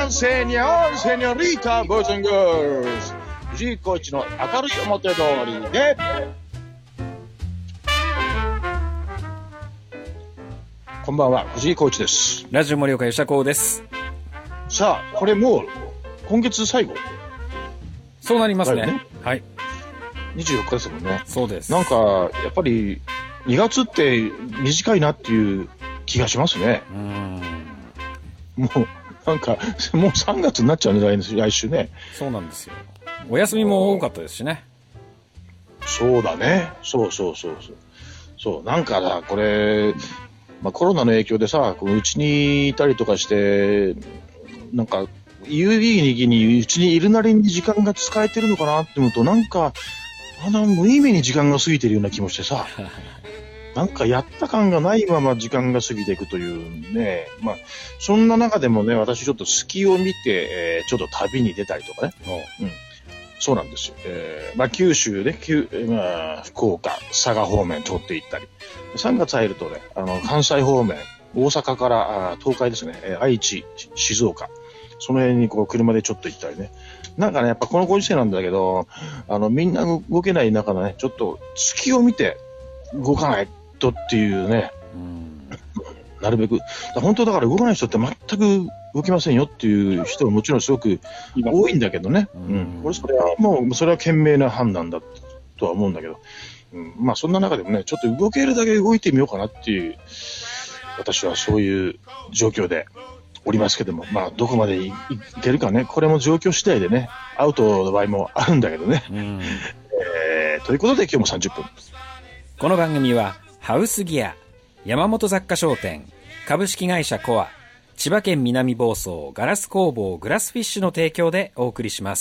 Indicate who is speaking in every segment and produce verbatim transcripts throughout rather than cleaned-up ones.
Speaker 1: ンセニョンセニョリータボーイズ&ガールズ、藤井浩一の明るい表通りで。こんばんは、藤井浩一です。
Speaker 2: ラジオ盛岡吉田光です。
Speaker 1: さあ、これもう今月最後。
Speaker 2: そうなりますね。
Speaker 1: ね、
Speaker 2: はい。
Speaker 1: にじゅうよっかですもんね。
Speaker 2: そうです。
Speaker 1: なんかやっぱりにがつって短いなっていう気がしますね。
Speaker 2: うーん。
Speaker 1: もうなんかもうさんがつになっちゃうね、来週ね。
Speaker 2: そうなんですよ。お休みも多かったですしね。
Speaker 1: そうだね。そうそうそうそう。そうなんかさ、これ、まあ、コロナの影響でさ、うちにいたりとかして、なんか有意義にうちにいるなりに時間が使えてるのかなって思うと、なんかあの無意味に時間が過ぎてるような気もしてさ。なんかやった感がないまま時間が過ぎていくというね。まあ、そんな中でもね、私ちょっと隙を見て、えー、ちょっと旅に出たりとかね。うん、そうなんですよ。えー、まあ九州で、まあ、福岡、佐賀方面通って行ったり。さんがつ入るとね、あの、関西方面、大阪からあ東海ですね、えー、愛知、静岡。その辺にこう車でちょっと行ったりね。なんかね、やっぱこのご時世なんだけど、あの、みんな動けない中のね、ちょっと隙を見て動かないとっていうね。うん、なるべく。本当だから動かない人って全く動きませんよっていう人はもちろんすごく多いんだけどね。うん。うん、これそれはもう、それは賢明な判断だとは思うんだけど。うん、まあそんな中でもね、ちょっと動けるだけ動いてみようかなっていう、私はそういう状況でおりますけども、まあどこまで い, いけるかね、これも状況次第でね、アウトの場合もあるんだけどね。うん、えー、ということで今日もさんじゅっぷん。
Speaker 2: この番組はハウスギア、山本雑貨商店、株式会社コア、千葉県南房総ガラス工房グラスフィッシュの提供でお送りします。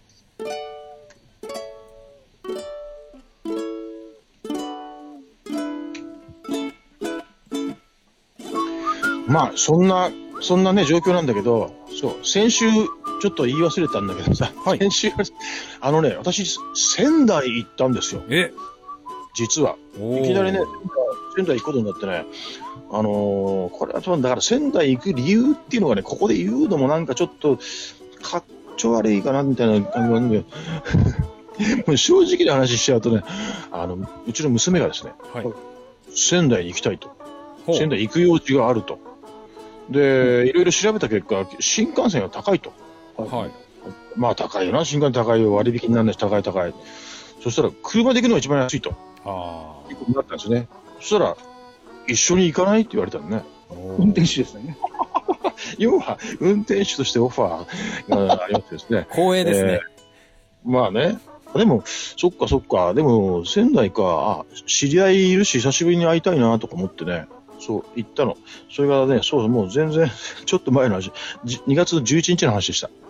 Speaker 1: まあそんなそんなね状況なんだけど、そう先週ちょっと言い忘れたんだけどさ、はい、先週あのね、私仙台行ったんですよ。
Speaker 2: え、
Speaker 1: 実はいきなりね仙台行くことになってね、あのー、これはだから仙台行く理由っていうのがね、ここで言うのもなんかちょっとかっちょ悪いかなみたいな感じなんでもう正直な話しちゃうとね、あのうちの娘がですね、はい、仙台に行きたいと、仙台行く用事があると。で、うん、いろいろ調べた結果、新幹線が高いと。はい。まあ高いよな、新幹線高いよ、割引にならないし高い高い。そしたら車で行くのが一番安いと。ああ。いうことになったんですね。そしたら、一緒に行かないって言われたのね。
Speaker 3: 運転手ですよね。
Speaker 1: 要は、運転手としてオファーがありましてですね。
Speaker 2: 光栄ですね。
Speaker 1: えー、まあね。でも、そっかそっか。でも、仙台か、あ、知り合いいるし、久しぶりに会いたいなとか思ってね。そう、行ったの。それがね、そう、もう全然、ちょっと前の話、にがつのじゅういちにちの話でした。うん、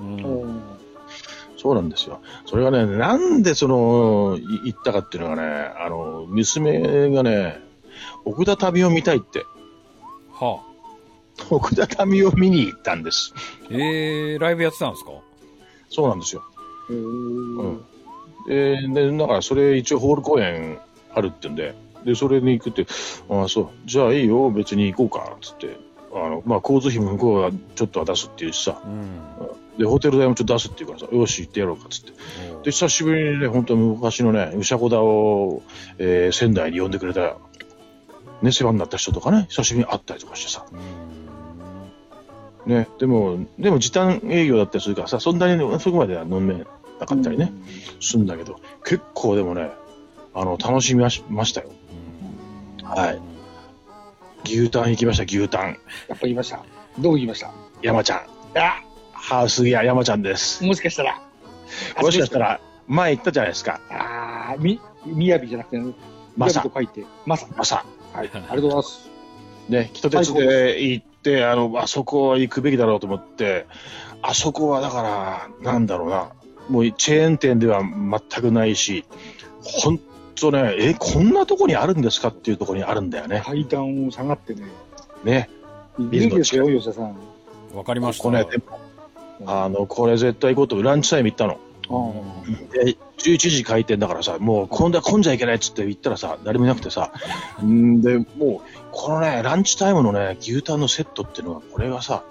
Speaker 1: そうなんですよ。それがね、なんでその、行ったかっていうのがね、あの、娘がね、奥田民生見たいって。はあ。奥田民生見に行ったんです。
Speaker 2: えー、ライブやってたんですか？
Speaker 1: そうなんですよ。うん。えー、で、だからそれ一応ホール公演あるってんで、で、それに行くって、ああ、そう、じゃあいいよ、別に行こうか、つって、あの、まあ、交通費も向こうがちょっとは出すっていうしさ、うん、で、ホテル代もちょっと出すっていうからさ、よし、行ってやろうか、つって。で、久しぶりにね、本当に昔のね、うしゃこだを、えー、仙台に呼んでくれた、ね、世話になった人とかね、久しぶりに会ったりとかしてさ。うん、ね、でも、でも時短営業だったりするからさ、そんなにそこまでは飲めなかったりね、うん、するんだけど、結構でもね、あの、楽しみましたよ。はい。牛タン行きました、牛タン。
Speaker 3: やっぱりいました。どう言いました？
Speaker 1: 山ちゃん。あ、ハウスギア山ちゃんです。
Speaker 3: もしかしたら。
Speaker 1: もしかしたら、前行ったじゃないですか。
Speaker 3: ああ、み、みやびじゃなくて、まさと書いて、まさ。
Speaker 1: まさ。
Speaker 3: はい。ありがとうございます。
Speaker 1: ね、人鉄で行って、あの、あそこは行くべきだろうと思って、あそこはだから、なんだろうな、もうチェーン店では全くないし、ほんそうね、え、こんなとこにあるんですかっていうところにあるんだよね。
Speaker 3: 階段を下がってね。
Speaker 1: ね。
Speaker 3: ビルですよ、吉田さん。
Speaker 2: わかりました。
Speaker 1: ここね、でも、あの、これ絶対行こうと、ランチタイム行ったの。で、じゅういちじ開店だからさ、もう今度は混んじゃいけないっつって言ったらさ、誰もいなくてさ、んで、もう、このね、ランチタイムのね、牛タンのセットっていうのは、これがさ、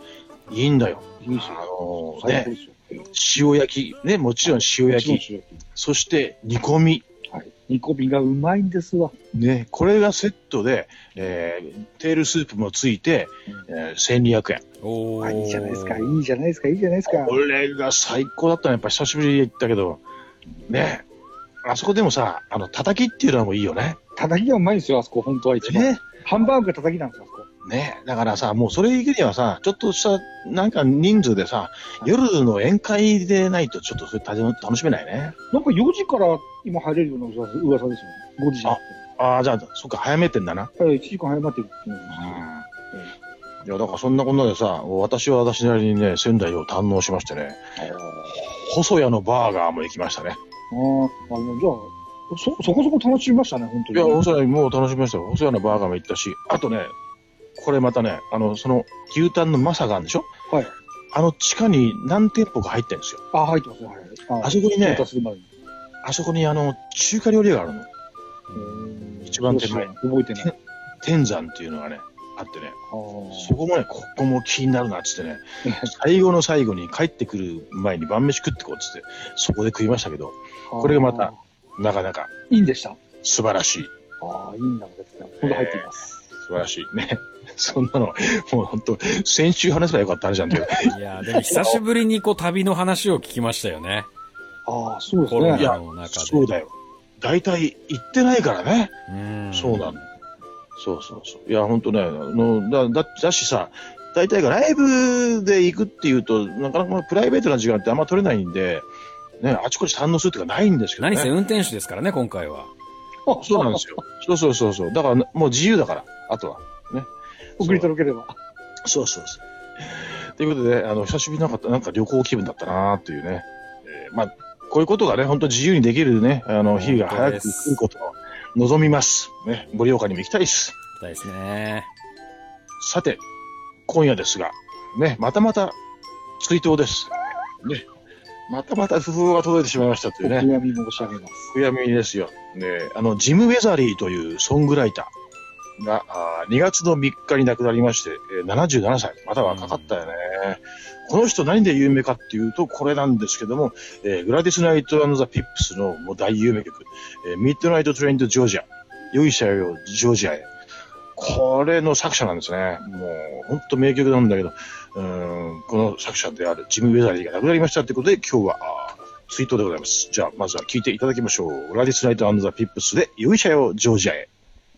Speaker 1: いいんだよ。
Speaker 3: いいですよ。
Speaker 1: あのー、ね
Speaker 3: 最高で、すよ。
Speaker 1: 塩焼き、ね、もちろん塩焼き、
Speaker 3: もちろん塩焼き
Speaker 1: そして煮込み。
Speaker 3: はい。煮込みがうまいんですわ。
Speaker 1: ね、これがセットで、えー、テールスープもついて、えー、せんにひゃくえん。
Speaker 2: おー。
Speaker 3: あ、いいじゃないですか、いいじゃないですか、いいじゃないですか。
Speaker 1: これが最高だったね。やっぱ久しぶりに行ったけど、ね。あそこでもさ、あの、叩きっていうのもいいよね。
Speaker 3: 叩きがうまいんですよ、あそこ、本当は一番。
Speaker 1: ね。
Speaker 3: ハンバーグが叩きなんですよ、あそこ。
Speaker 1: ね。だからさ、もうそれ行くにはさ、ちょっとした、なんか人数でさ、夜の宴会でないとちょっとそれ楽しめないね。
Speaker 3: なんかよじから今入れるような噂噂ですよね。ごじじゃなくて。
Speaker 1: ああ、じゃあ、そっか、早めてんだな。
Speaker 3: はい、いちじかん早まってるって言うんです
Speaker 1: いや、だからそんなこんなでさ、私は私なりにね、仙台を堪能しましてね、細谷のバーガーも行きましたね。
Speaker 3: ああ、あの、じゃあ、そ、そこそこ楽しみましたね、本当に。
Speaker 1: いや、細谷もう楽しみましたよ。細谷のバーガーも行ったし、あとね、これまたね、あの、その、牛タンのマサがあるんでしょ？
Speaker 3: はい。
Speaker 1: あの地下に何店舗か入ってるんですよ。
Speaker 3: あ、入ってますね、はい。
Speaker 1: あそこにね、
Speaker 3: する前に
Speaker 1: あそこにあの、中華料理があるの。一番手前。
Speaker 3: 覚えてない。
Speaker 1: 天山っていうのがね、あってね、
Speaker 3: あ
Speaker 1: そこもね、ここも気になるなっつってね、最後の最後に帰ってくる前に晩飯食ってこうっつって、そこで食いましたけど、これがまた、なかなか、
Speaker 3: いいんでした。
Speaker 1: 素晴らしい。
Speaker 3: ああ、いいんだですね。今度入っています。
Speaker 1: えー、素晴らしい。ね。そんなの、もう本当先週話せばよかった話なんだけど。
Speaker 2: いや、でも久しぶりにこう旅の話を聞きましたよね。
Speaker 3: ああ、そうですね。
Speaker 2: コロナの中で。
Speaker 1: そうだよ。大体行ってないからね。
Speaker 2: うん。
Speaker 1: そうなの。そうそうそう。いや、ほんとね、あの、だ、だ、だしさ、大体がライブで行くっていうと、なかなかプライベートな時間ってあんま取れないんで、ね、あちこち堪能するっていうかないんですけどね。
Speaker 2: 何せ運転手ですからね、今回は。
Speaker 1: あ、そうなんですよ。そうそうそうそう。だから、もう自由だから、あとは。ね。
Speaker 3: 送り届ければ。
Speaker 1: そうそうそう。ということで、あの、久しぶりなかった、なんか旅行気分だったなっていうね。えー、まあ、こういうことがね、本当自由にできるね、あの、日が早く来ることを望みます。ね。盛岡にも行きたいです。
Speaker 2: 行きたいですね。
Speaker 1: さて、今夜ですが、ね、またまた追悼です。ね。またまた訃報が届いてしまいましたというね。
Speaker 3: お悔やみ申し上げます。
Speaker 1: お悔やみですよ。ね、あの、ジム・ウェザリーというソングライターが、あにがつのみっかに亡くなりまして、えー、ななじゅうななさい。また若かったよね。この人何で有名かっていうと、これなんですけども、えー、グラディス・ナイト・ザ・ピップスのもう大有名曲、えー、ミッドナイト・トレイン・ト・ジョージア。よいしゃよ、ジョージアへ。これの作者なんですね。もう、ほんと名曲なんだけど、うーん、この作者であるジム・ウェザリーが亡くなりましたということで、今日は、追悼でございます。じゃあ、まずは聴いていただきましょう。グラディス・ナイト・ザ・ピップスで、よいしゃよ、ジョージアへ。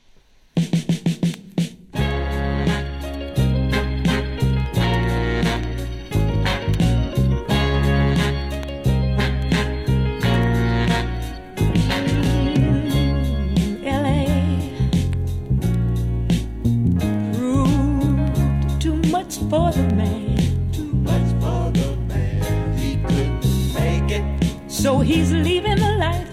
Speaker 4: For the man, too much for the man, he couldn't make it. So he's leaving the life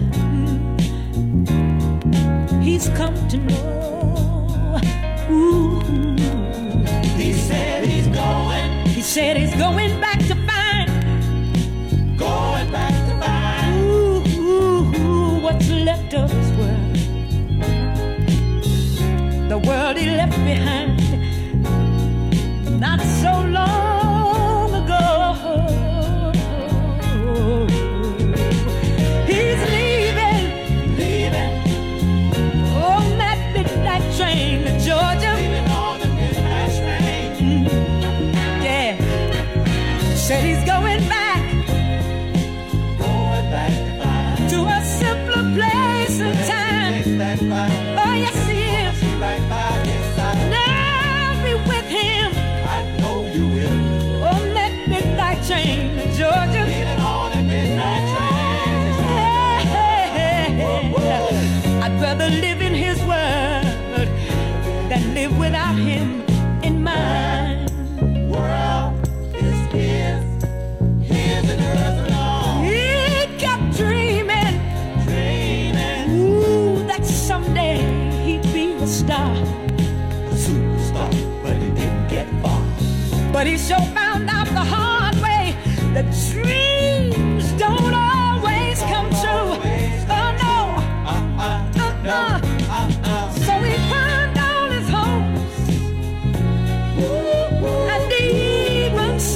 Speaker 4: he's come to know. Ooh. He said he's going. He said he's going back to find. Going back to find. Ooh, ooh, ooh, what's left of his world? The world he left behind. Not so long ago, he's leaving, leaving on that midnight train to Georgia. Leaving on the midnight train. Mm-hmm. Yeah, said he's going back, going back to, find to a simpler place and time. Oh yes, he is. Right by his side. Now be with him. You will. On that midnight train to Georgia. Leaving on that midnight train. Hey, hey, hey. I'd rather live in his world than live without him in mine. World is his, his and hers alone. He kept dreaming, dreaming. Ooh, that someday he'd be a star, a superstar, but he didn't get far. But he sure found out the hard way that dreams don't always come true. Oh no, uh-uh, uh-uh. So he burned all his hopes and even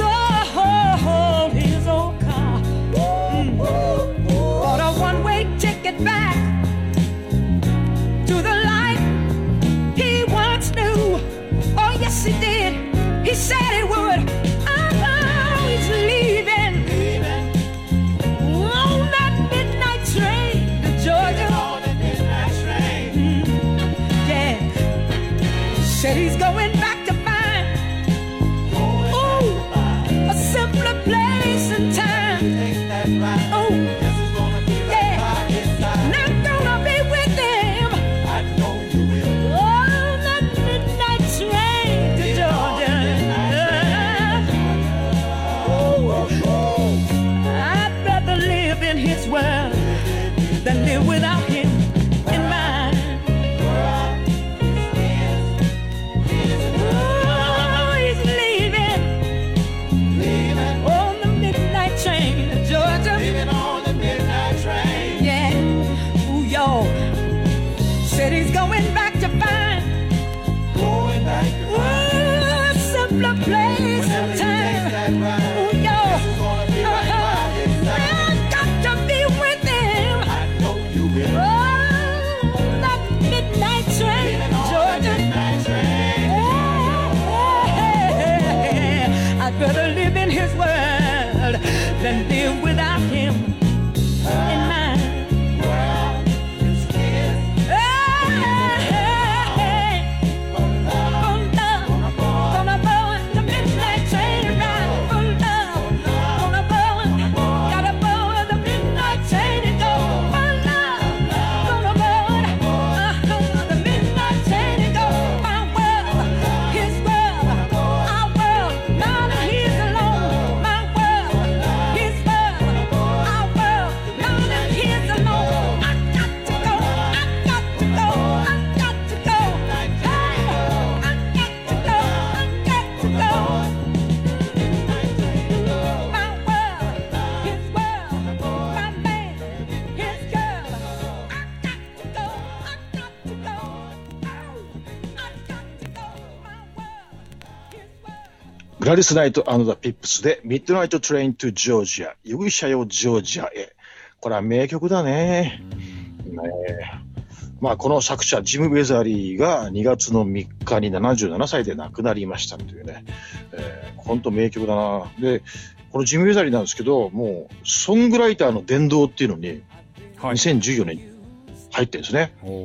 Speaker 1: ラディス・ナイト・アンド・ザ・ピップスで、ミッドナイト・トレイン・トゥ・ジョージア、勇者よジョージアへ。これは名曲だね。ねまあ、この作者、ジム・ウェザリーがにがつのみっかにななじゅうななさいで亡くなりましたというね。えー、ほんと名曲だな。で、このジム・ウェザリーなんですけど、もう、ソングライターの殿堂っていうのに、にせんじゅうよねんに入ってるんですね。はい、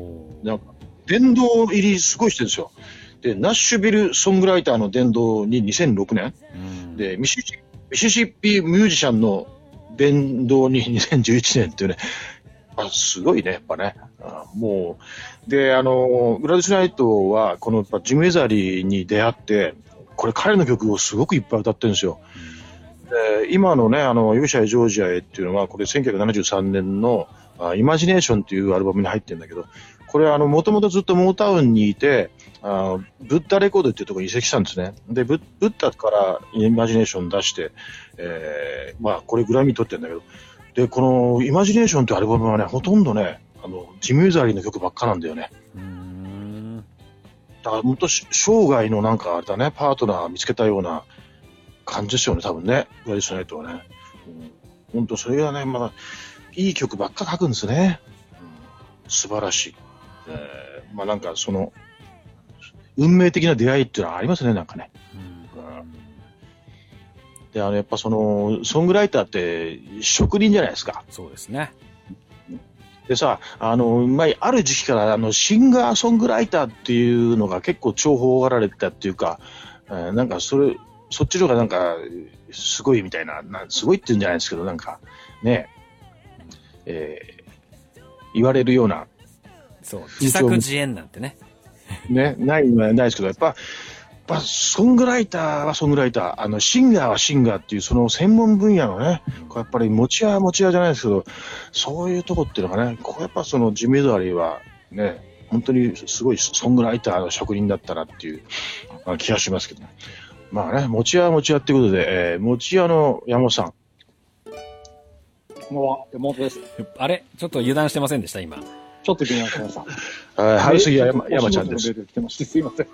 Speaker 1: なんか殿堂入りすごいしてるんですよ。で、ナッシュビルソングライターの殿堂ににせんろくねん。うん、で、ミシシ、ミシシッピミュージシャンの殿堂ににせんじゅういちねんっていうね。あ、すごいね、やっぱね。あもう、で、あの、グラディス・ナイトは、このやっぱジム・ウェザリーに出会って、これ彼の曲をすごくいっぱい歌ってるんですよ。うん、で今のね、あの、勇者へジョージアへっていうのは、これせんきゅうひゃくななじゅうさんねんのあイマジネーションっていうアルバムに入ってるんだけど、これあの、もともとずっとモータウンにいて、あブッダレコードっていうところに移籍したんですね。で、ブッ、ブッダからイマジネーション出して、えー、まあ、これグラミー取ってるんだけど、で、このイマジネーションっていうアルバムはね、ほとんどね、あの、ジム・ウェザリーの曲ばっかなんだよね。うーんだから、ほんと、生涯のなんかあれだね、パートナー見つけたような感じですよね、多分ね、グラディス・ナイトはね。ほんと、それがね、まだ、いい曲ばっか書くんですね。うん、素晴らしい。えー、まあなんかその、運命的な出会いっていうのはありますね、なんかね。うんうん、で、あの、やっぱその、ソングライターって職人じゃないですか。
Speaker 2: そうですね。
Speaker 1: でさ、あの、まあ、ある時期から、あの、シンガーソングライターっていうのが結構重宝がられてたっていうか、えー、なんかそれ、そっちの方がなんか、すごいみたいな、なすごいって言うんじゃないですけど、なんか、ね、えー、言われるような。
Speaker 2: そう、自作自演なんてね。
Speaker 1: ね、ないのはないですけど、やっぱ、やっぱソングライターはソングライター、あの、シンガーはシンガーっていう、その専門分野のね、これやっぱり持ち屋は持ち屋じゃないですけど、そういうとこっていうのがね、これやっぱそのジム・ウェザリーはね、本当にすごいソングライターの職人だったなっていう気がしますけど、まあね、持ち屋は持ち屋っていうことで、えー、持ち屋の山本さん。
Speaker 3: こんばんは、山本です。
Speaker 2: あれちょっと油断してませんでした、今。
Speaker 3: ちょっと気になってました。
Speaker 1: 春杉山山ちゃんです。
Speaker 3: 来てましてすいません。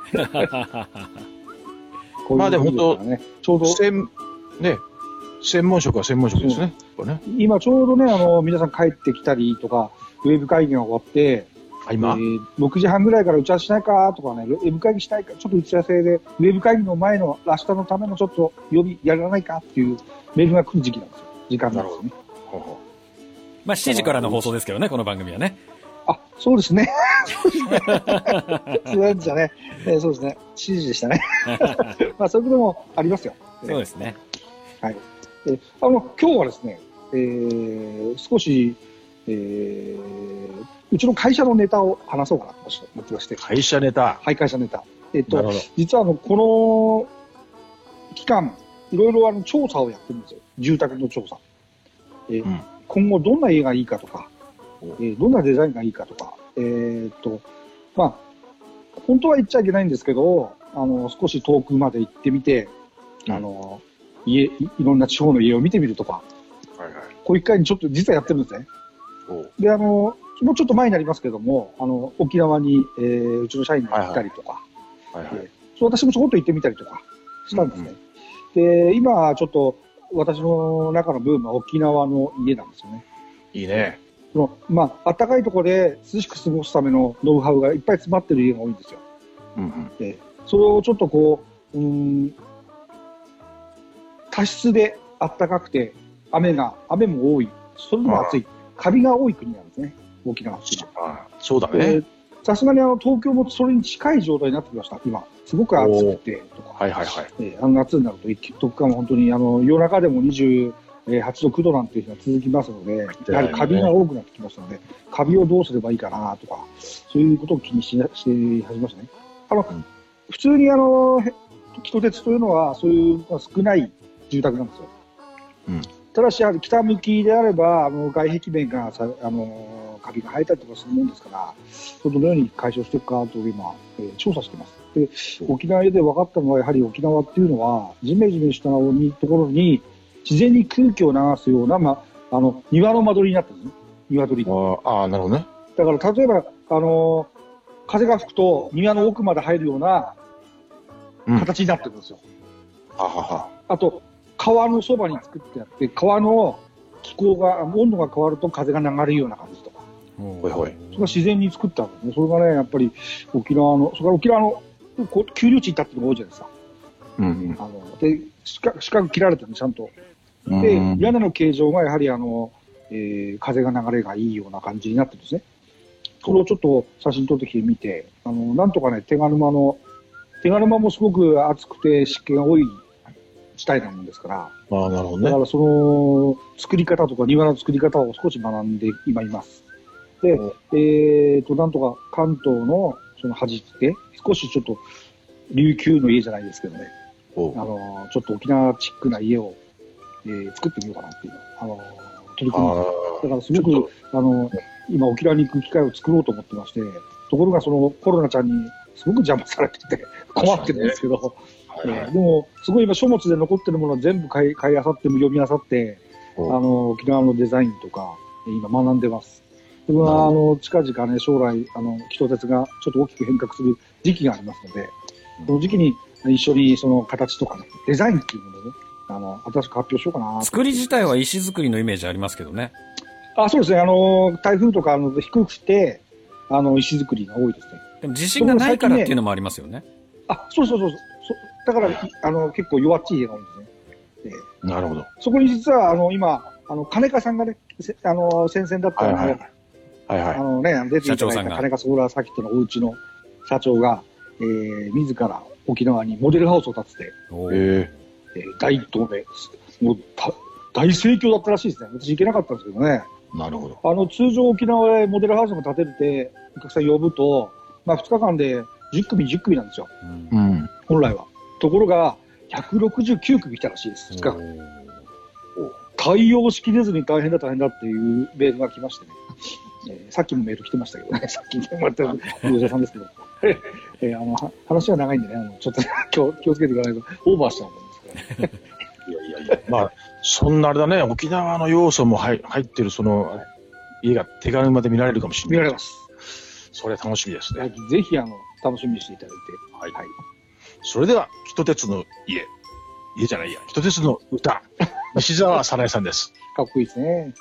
Speaker 1: まあでも本当、ね、ちょうど専ね専門職は専門職ですね。
Speaker 3: うん、ね今ちょうどねあの皆さん帰ってきたりとかウェブ会議が終わって、
Speaker 1: 今、
Speaker 3: えー、ろくじはんぐらいから打ち合わせしないかとかねウェブ会議したいかちょっと打ち合わせでウェブ会議の前の明日のためのちょっと予備やらないかっていうメールが来る時期なんですよ。時間なんですよね。ほうほう
Speaker 2: まあしちじからの放送ですけどねこの番組はね。
Speaker 3: あ、そうですね。そうでしたね。えー、そうですね。しちじでしたね。まあ、そういうこともありますよ。
Speaker 2: そうですね。
Speaker 3: はい。えー、あの、今日はですね、えー、少し、えー、うちの会社のネタを話そうかなと思ってまして。
Speaker 1: 会社ネタ
Speaker 3: はい、会社ネタ。えっと、実はあの、この期間、いろいろあの、調査をやってるんですよ。住宅の調査。えーうん、今後どんな家がいいかとか、えー、どんなデザインがいいかとか、えー、っと、まあ、本当は言っちゃいけないんですけど、あの、少し遠くまで行ってみて、うん、あの、家、いろんな地方の家を見てみるとか、はいはい、こういう機会にちょっと実はやってるんですね。で、あの、もうちょっと前になりますけども、あの、沖縄に、えー、うちの社員が行ったりとか、はいはいはいはい、そう私もちょこっと行ってみたりとかしたんですね。うんうん、で、今、ちょっと私の中のブームは沖縄の家なんですよね。
Speaker 1: いいね。
Speaker 3: そのまあ、暖かいところで涼しく過ごすためのノウハウがいっぱい詰まってる家が多いんですよ。うんうん、でそれをちょっとこう、うーん、多湿で暖かくて雨が雨も多い、それでも暑い、カビが多い国なんですね、沖縄っていうのは。
Speaker 1: ああそうだね。
Speaker 3: さすがにあの東京もそれに近い状態になってきました、今。すごく暑くてとか、
Speaker 1: はいはいはい、
Speaker 3: えー、あの夏になると一気に本当にあの夜中でもにじゅうはちど、くどなんていう日が続きますので、やはりカビが多くなってきますので、カビをどうすればいいかなとか、そういうことを気にしして始めましたね。あの、うん、普通にあの、人鉄というのは、そういう少ない住宅なんですよ。うん、ただし、やはり北向きであれば、あの外壁面がさあのカビが生えたりとかするもんですから、それどのように解消していくかと今、えー、調査しています。で、沖縄で分かったのは、やはり沖縄っていうのは、ジメジメしたところに、自然に空気を流すような、まあ、あの、庭の間取りになってるんですね。庭取り。
Speaker 1: ああ、なるほどね。
Speaker 3: だから、例えば、あの、風が吹くと庭の奥まで入るような形になってるんですよ。
Speaker 1: ははは。
Speaker 3: あと、川のそばに作ってあって、川の気候が、温度が変わると風が流れるような感じとか。
Speaker 1: ほいほい。
Speaker 3: それが自然に作ったんですね。それがね、やっぱり沖縄の、それから沖縄のこう丘陵地に立ってるのが多いじゃないですか。
Speaker 1: うんうん。
Speaker 3: あの、で、四角四角切られてるの、ちゃんと。で、
Speaker 1: うん
Speaker 3: 屋根の形状がやはりあの、えー、風が流れがいいような感じになってるんですね。それをちょっと写真撮ってきてみて、あの、なんとかね、手賀沼の、手賀沼もすごく暑くて湿気が多い地帯なもんですから、
Speaker 1: ああ、なるほどね。
Speaker 3: だからその、作り方とか庭の作り方を少し学んで今います。で、えーと、なんとか関東のその端って、少しちょっと琉球の家じゃないですけどね、あの、ちょっと沖縄チックな家を、えー、作ってみようかなっていう、あの、取り組みます。だからすごく、あの、今沖縄に行く機会を作ろうと思ってまして、ところがそのコロナちゃんにすごく邪魔されてて困ってるんですけど、はいはい、でも、すごい今書物で残ってるものは全部買い、買い漁っても読み漁って、あの、沖縄のデザインとか、今学んでます。それは、あの、近々ね、将来、あの、北鉄がちょっと大きく変革する時期がありますので、その時期に一緒にその形とかね、デザインっていうものをね、あの、新しく発表しようかな。
Speaker 2: 作り自体は石造りのイメージありますけどね。
Speaker 3: あ、そうですね。あの、台風とか、あの、低くて、あの、石造りが多いですね。
Speaker 2: でも地震がないからっていうのもありますよね。
Speaker 3: あ、そうそうそうそう。だから、あの、結構弱っちい家が多いんですね。
Speaker 1: えー、なるほど。
Speaker 3: そこに実は、あの、今、あの、金川さんがね、あの、先々だったので、はいはい。はいはい、あのね、出ていただいた金川ソーラーサーキットのお家の社長が、えー、自ら沖縄にモデルハウスを建てて、えー、大東名、もう大盛況だったらしいですね。私行けなかったんですけどね。
Speaker 1: なるほど。
Speaker 3: あの、通常沖縄でモデルハウスも建てて、お客さん呼ぶと、まあふつかかんでじゅっくみ、じゅっくみなんですよ。うん。本来は。ところが、ひゃくろくじゅうきゅうくみ来たらしいです、ふつかかん。対応しきれずに大変だ大変だっていうメールが来ましてね。えー、さっきもメール来てましたけどね、さっきもらったユーザーさんですけど、えー、あの話は長いんでね、あのちょっと気を気をつけていかないとオーバーしちゃうんですから、ね。
Speaker 1: いやいやいや、まあ、そんなあれだね、沖縄の要素も入入ってる、その、家が手軽まで見られるかもしれない。
Speaker 3: 見られます。
Speaker 1: それ楽しみですね。
Speaker 3: ぜひ、あの、楽しみにしていただいて。はい。はい、
Speaker 1: それでは、ひとてつの家。家じゃないや、ひとてつの歌。西澤早苗さんです。
Speaker 3: かっこいいですね。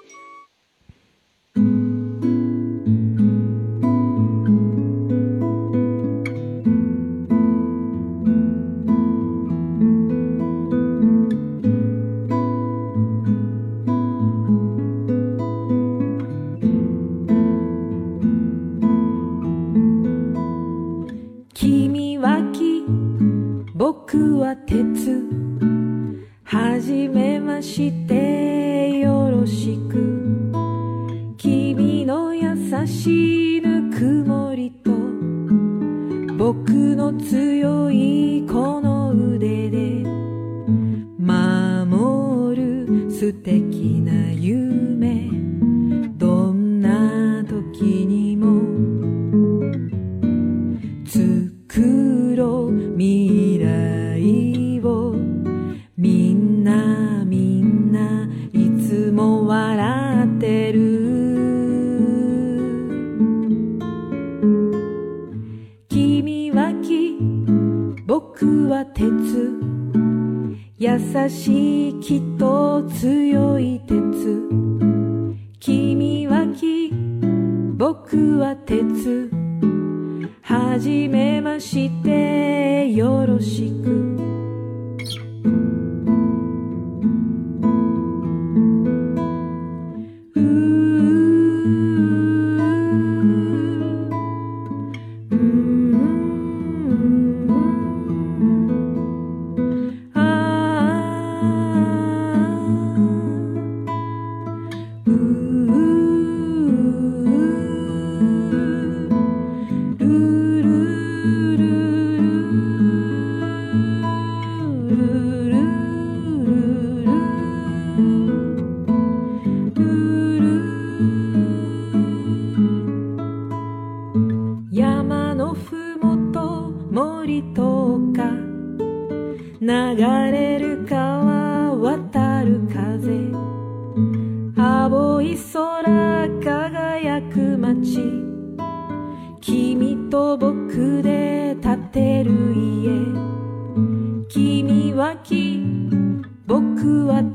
Speaker 4: 君は木、僕は鉄。はじめましてよろしく。君の優しいぬくもりと僕の強いこの腕で守る素敵な夢。どんな時にも作ろう未来を。みんなみんないつも笑ってる。君は木、僕は鉄。優しい木と強い鉄。君は木、僕は鉄。はじめましてよろしく。山のふもと森とか流れる川渡る風。青い空輝く街。君と僕で建てる家。君は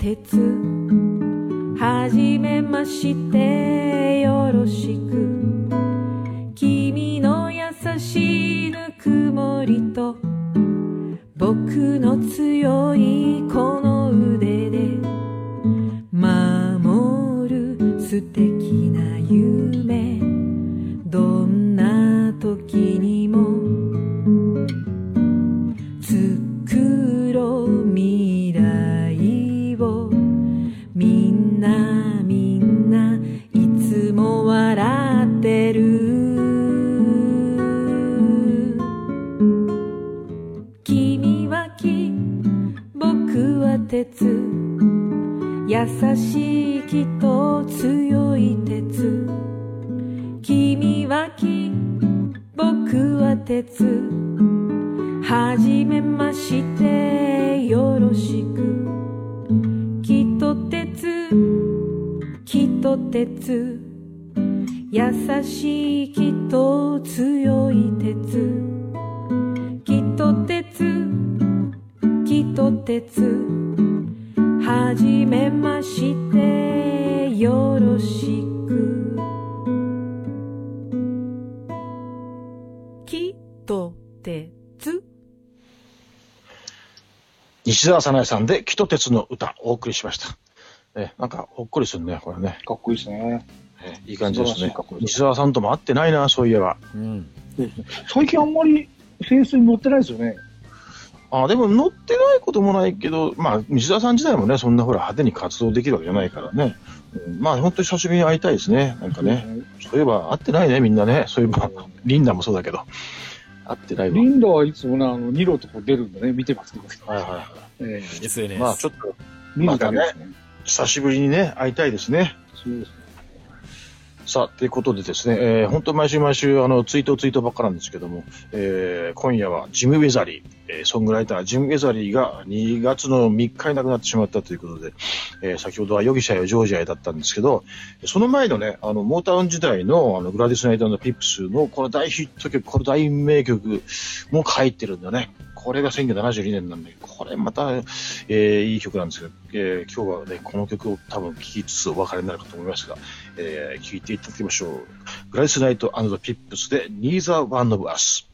Speaker 4: 鉄はじめましてよろしく君の優しいぬくもりと僕の強いこの腕で守る素敵な夢どんな時にも作ろう未来をみんなみんないつも笑ってる君は木僕は鉄優しい木と強い鉄君は木僕は鉄はじめましてよろしく木と鉄木と鉄優しい木と強い鉄木と鉄木と鉄はじめましてよろしく木と鉄
Speaker 1: 西澤早苗さんで木と鉄の歌お送りしました。えなんかほっこりするねこれね。
Speaker 3: かっこいいですね。
Speaker 1: えいい感じですね。西澤さんとも会ってないなそういえば。
Speaker 3: うん。最近あんまりフェイスに乗ってないですよね。
Speaker 1: あでも乗ってないこともないけど、まあ西澤さん自体もねそんなほら派手に活動できるわけじゃないからね。うん、まあ本当に久しぶりに会いたいですね。なんかね。うん、そういえば会ってないねみんなね。そういえばリンダもそうだけど。会ってないわ。
Speaker 3: リンダはいつもね、あの、ニロとか出るんでね、見てますけど。
Speaker 1: はいはいはい。
Speaker 3: えー、
Speaker 2: エスエヌエス。
Speaker 1: まあちょっと、
Speaker 3: 見るだけ
Speaker 1: ま
Speaker 3: ですね。
Speaker 1: たね、久しぶりにね、会いたいですね。
Speaker 3: そうですね。
Speaker 1: さあ、ということでですね、えー、本当毎週毎週、あの、ツイートツイートばっかなんですけども、えー、今夜はジム・ウェザリー、えー、ソングライタージム・ウェザリーがにがつのみっかに亡くなってしまったということで、えー、先ほどは容疑者やジョージアへだったんですけど、その前のね、あの、モータウン時代の、あの、グラディス・ナイト&ピップスのこの大ヒット曲、この大名曲も入ってるんだね。これがせんきゅうひゃくななじゅうにねんなんで、これまた、えー、いい曲なんですけど、えー、今日はね、この曲を多分聴きつつお別れになるかと思いますが、えー、聴いていただきましょう。グラディス・ナイト&ピップスで Neither One of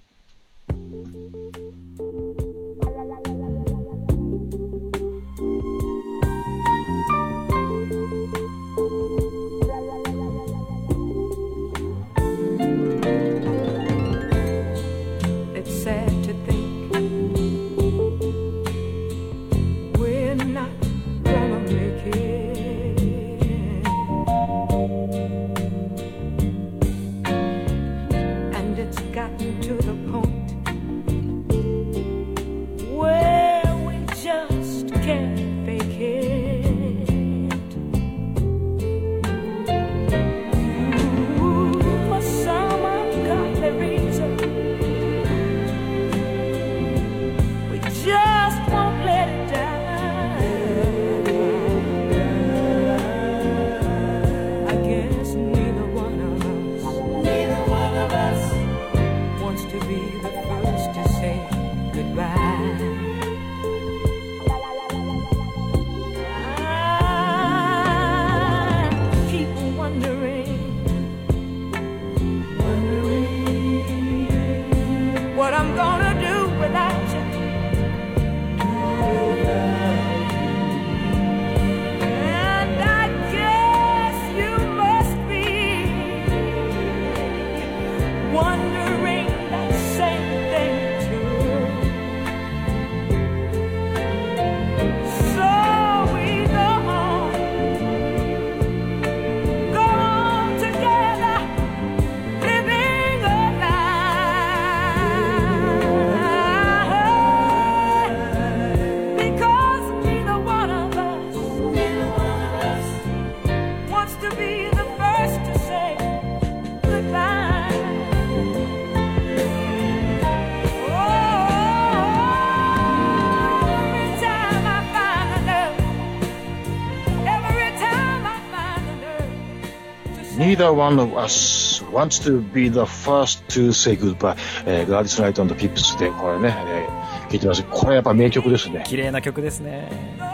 Speaker 1: Us。Neither one of us wants to be the first to say goodbye、えー、グラディス・ナイト&ピップスでこれね、えー、聞いてます。これやっぱ名曲ですね。
Speaker 2: 綺麗な曲ですね。
Speaker 1: 素晴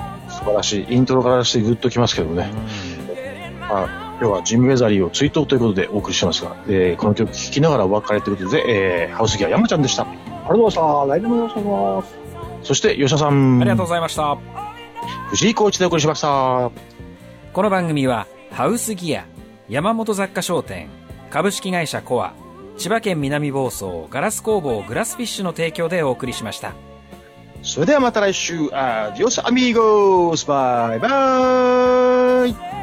Speaker 1: 晴らしい。イントロからしてグッときますけどね。まあ、今日はジム・ウェザリーを追悼ということでお送りしてますが、えー、この曲聴きながらお別れということで、えー、ハウスギア山ちゃんでした。
Speaker 3: ありがとうございました。来年もよろしくお願いします。
Speaker 1: そして吉田さん。
Speaker 2: ありがとうございました。
Speaker 1: 藤井コーチでお送りしました。
Speaker 2: この番組はハウスギア、山本雑貨商店、株式会社コア、千葉県南房総ガラス工房グラスフィッシュの提供でお送りしました。
Speaker 1: それではまた来週。アディオスアミーゴス。バイバイ。